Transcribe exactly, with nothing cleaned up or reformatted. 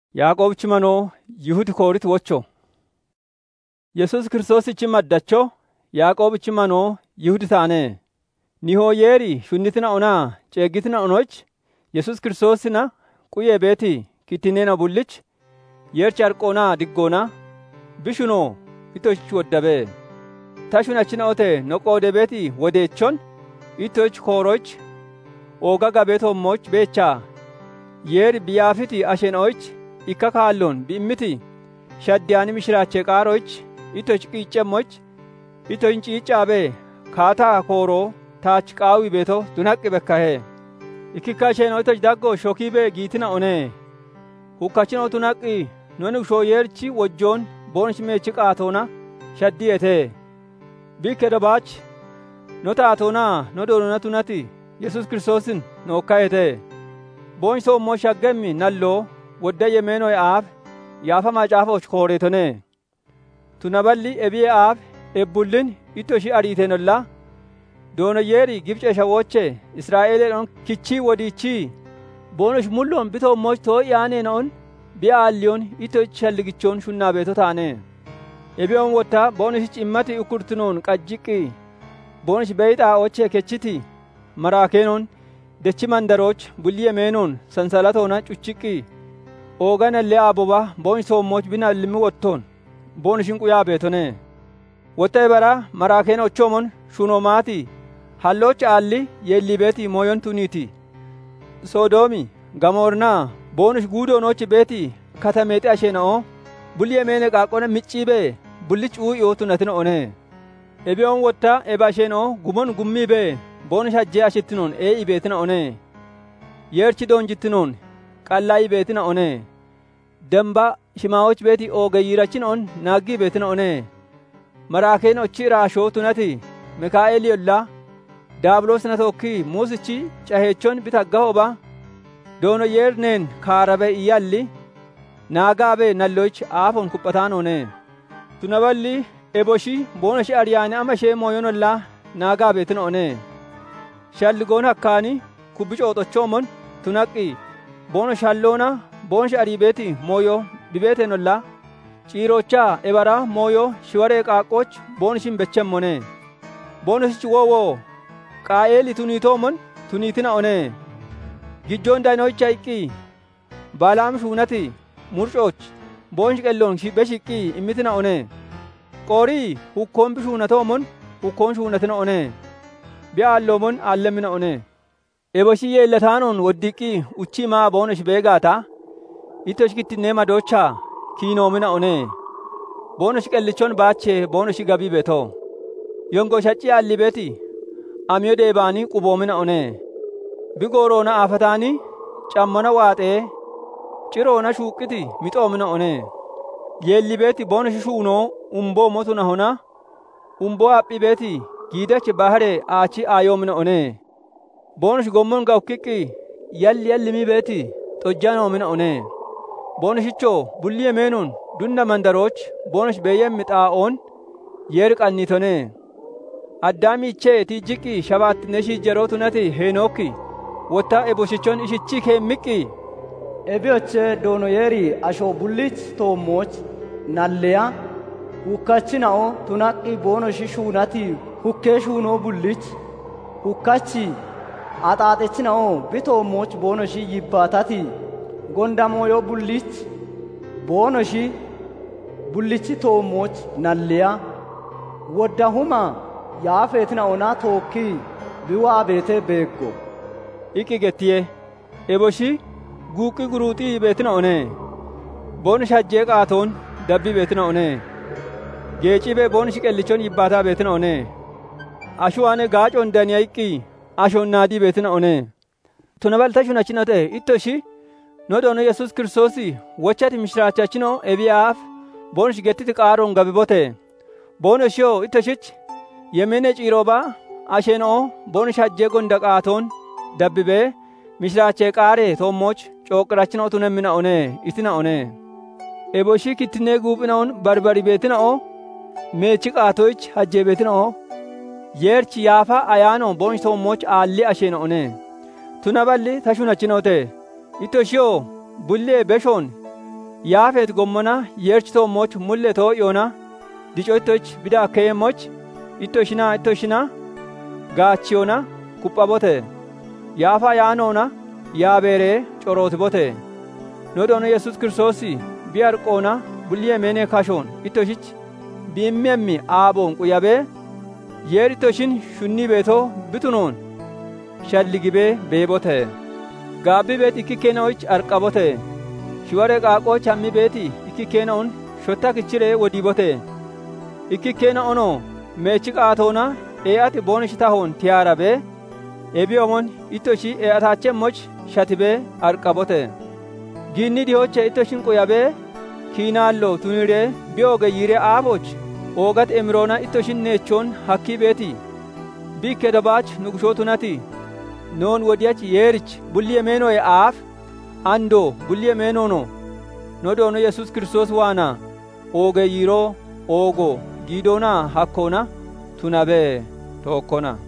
Yaaqoobichi manoo Yihudi kooritti wocho. Yesuus Kiristoosichi maddacho Yaaqoobichi manoo Yihudi taane. Nihoo yeeri shunnitina onaa ceeggitina onoch Yesuus Kiristoosina quyee beeti kittineena bullich yeerchi arqoonaa diggoona bishunoo itoch woddabe. Tashun achina ote noqoode beeti wodeechon itoch kooroch ooga gabeetommoch beechaa yeeri biyaafiti ashenoch ikka kaallon bi'immiti shaddiyaani mishiraachee qaaroch itoch qiiccemmoch itoch ciiccaabe kaataa kooroo taach qaawii beeto dunaqqi bekkahe ikkikka asheenoo itoch daggo shokiibe giitina onee hukkachino tunaqqi noni ushoo yeerchi wojjoon boonsh meechi qaatoona shaddiyete bikke dobaach no taatoonaa no doonona tunati Yesuus Kiristoosin nookkayete boonsh soommoo shaggemmi nalloo wodda yemeenoy aaf yaafa macaafoch kooreetone tunaballi ebiye aaf ebbullin ittoshi ariiteenolla doono yeeri gibce shawoche Israa'eeleedhon kichii wodiichii boonosh mulloon bitoommoch too iyaaneenoon bi'a alliyoon ittoch shalligichoon shunnaa beeto taane ebiyoon wotta boonosh cimmati ukkurtinoon qajjiqqi boonosh beeyxaa ochee kechiti maraakeenoon dechi mandaroch bulli yemeenoon sansalatoona cucciqqi ooganallee aboba boonsh soommoch bina illimi wottoon boonoshin quyaa beetone wotta ebara maraakeen ochoomon shunomaati halloch aalli yeellii beeti mooyon tuniiti sodoomi gamoornaa boonosh guudoonochi beeti katameexi asheena'oo bulli yemeene qaaqqona micciibee bullich uu'iyoo tunatina one ebiyoon wotta eba asheena'oo gumon gummiibee boonosh hajjee ashittinoon ee'i beetina one yeerchi doonjittinoon qallaayii beetina one demba shimaawoch beeti oogeyyirachin on naaggii beetina one maraakeen ochi raashoo tunati mikaa'eeli yolla daabiloosina tokkii muusichi caheechon bitagga hoba doono yeerneen kaarabe iyyalli naagaabe nalloch aafon kuphataan one tunaballi eboshi boonoshi ariyaane ama ishee mooyonolla naagaa beetina one shalligoon hakkaani kubbi cooxochoomon tunaqqi boonosh halloona boonosh arii beeti mooyo dibeeteenolla ciirochaa ebara mooyo shiwaree qaaqqoch boonoshin bechemmone boonoshichi woowoo qaa'eeli tuniitoomon tuniitina one gijjoon daynocha iqqi baalaam shuunati murcooch boonosh qelloon beshiqqi immitina one qoorii hukkoon bishuunatoomon hukkoon shuunatina one bi'a alloomon allemmina one eboshi yeellataanoon woddiqqi uchii maa boonosh beegaata ittosh kittinnee madoochaa kiinoomina one boonosh qellichon baachee boonoshi gabii beeto yongo shacci alli beeti amiyo deebaanii quboomina one bigooroona aafataanii cammona waaxee ciroona shuuqqiti mixoomina one yeelli beeti boonoshi shuunoo umboo motuna hona umboo haphi beeti giidach baharee aachi aayoomina one boonosh gommon gawukkiqqi yalli yallimii beeti xojjaanoomina one boonoshichoo bulli yemeenoon dunna mandarooch boonosh beeyyen mixaa'oon yeeri qanniitone addaami ichee tiijjiqqi shabaattinne shiijjeroo tunati heenookki wotta eboshichon ishichi keemmiqqi ebiyochee doono yeeri ashoo bullich toommoch nalleya hukkachina'o tunaqqi boonoshi shuunati hukkee shuunoo bullich hukkachi axaaxechina'o bitoommoch boonoshi yibbaatati gondamooyo bullich boonoshi bullichi toommoch nalleya wodda huma yaafeetina onaa tookkii biwaa beetee beeggo iqqi gettiye eboshi guuqqi guruuxii beetina one boonosh hajjee qaatoon dabbii beetina one geeciibee boonoshi qellichon yibbaataa beetina one ashuwaane gaacoon daniya iqqi ashoon naadii beetina one tunabaltashun achinote ittoshi no doono Yesuus Kiristoosi wochati mishiraachachino ebiyaaf boonosh gettiti qaaroon gabibote boonoshiyoo ittoshich yemene ciirooba asheenoo boonosh hajjee gonda qaatoon dabbibee mishiraachee qaaree toommoch cooqqirachino tunemmina one itina one eboshi kittinnee guuphina'on barbari beetina'o meechi qaatoych hajjee beetina'o yeerchi yaafa ayaanoo boonosh toommoch aalli asheena one tunaballi tashun achinote ittoshiyoo bullee beshoon yaafet gommona yerchi toommoch mul'etoo yoona dicoytoch bida akkeemmoch itto ishina itto ishina gaachiyoona kuphabote yaafa yaanoona yaabeeree corootibote nodoono yesus kiristoosi bi arqoona bulliye meene kashoon itto ishich biimmemmi aaboon quyabee yeer itto ishin shunnii beetoo bitunoon shalligibee beebote gaabbi beet ikki keena'och arqabote shiware qaaqooch hammi beeti ikki keena'on shotta kichiree wodiibote ikki keena'onoo meechi qaatoona ee'ati boonishitahoon tiyaarabee ebiyoomon itto ishii ee'ataachemmoch shatibee arqabote giinni dihoche itto ishin quyabee kiinaallo tuniree biyooge yiiree aaboch oogat emiroona itto ishin neechoon hakkii beeti biikke dabaach nugushoo tunati noon wodiyach yeerich bulliye meenoye aaf andoo bulliye meenoono nodoono yesus kiristoos waana ooge yiiroo oogo giidoona hakkoona tunabee tookkona